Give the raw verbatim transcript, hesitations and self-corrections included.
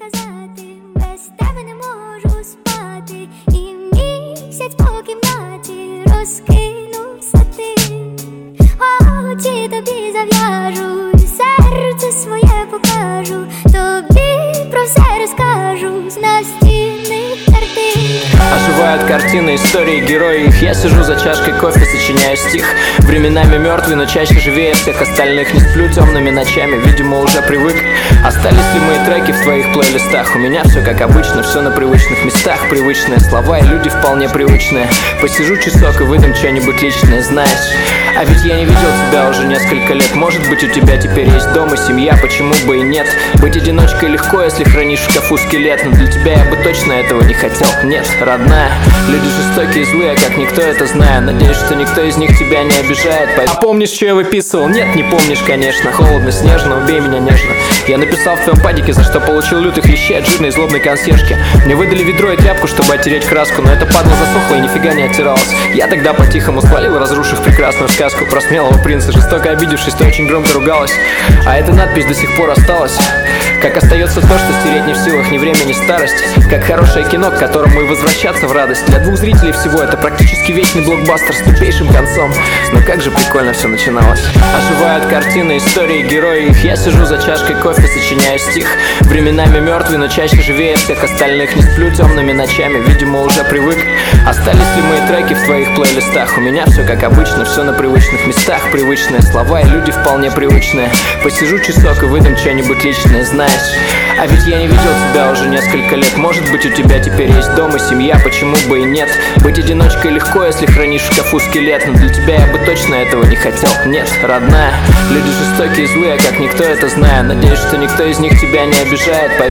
сказати, без тебе не можу спати, і місяць по кімнаті розкинувся ти. Очі тобі зав'яжу, серце своє покажу, тобі про все розкажу з настінних картин. Оживают картины, истории, герои их. Я сижу за чашкой кофе, сочиняю стих. Временами мертвый, но чаще живее всех остальных. Не сплю темными ночами, видимо уже привык. Остались ли мои треки в твоих плейлистах? У меня все как обычно, все на привычных местах. Привычные слова и люди вполне привычные. Посижу часок и выдам что-нибудь личное, знаешь. А ведь я не видел тебя уже несколько лет. Может быть, у тебя теперь есть дом и семья, почему бы и нет? Быть одиночкой легко, если хранишь в шкафу скелет. Но для тебя я бы точно этого не хотел. Нет, родная, люди жестокие и злые, как никто это знает. Надеюсь, что никто из них тебя не обижает. А помнишь, что я выписывал? Нет, не помнишь, конечно. Холодно, снежно, убей меня нежно. Я написал в твоем падике, за что получил лютых лещей от жирной и злобной консьержки. Мне выдали ведро и тряпку, чтобы оттереть краску, но это падла засохла и нифига не оттиралась. Я тогда по-тихому свалил, разрушив прекрасную сказку про смелого принца, жестоко обидевшись, ты очень громко ругалась. А эта надпись до сих пор осталась. Как остается то, что стереть не в силах ни время, ни старость. Как хорошее кино, к которому и возвращаться в радость. Для двух зрителей всего это практически вечный блокбастер с тупейшим концом. Но как же прикольно все начиналось. Оживают картины, истории, герои их. Я сижу за чашкой кофе, сочиняю стих. Временами мертвый, но чаще живее всех остальных. Не сплю темными ночами, видимо уже привык. Остались ли мои треки в твоих плейлистах? У меня все как обычно, все на привычных местах. Привычные слова и люди вполне привычные. Посижу часок и выдам что-нибудь личное, знаешь. А ведь я не видел тебя уже несколько лет. Может быть, у тебя теперь есть дом и семья, почему бы и нет? Быть одиночкой легко, если хранишь в шкафу скелет. Но для тебя я бы точно этого не хотел. Нет, родная, люди жестокие и злые, как никто это знает. Надеюсь, что никто из них тебя не обижает.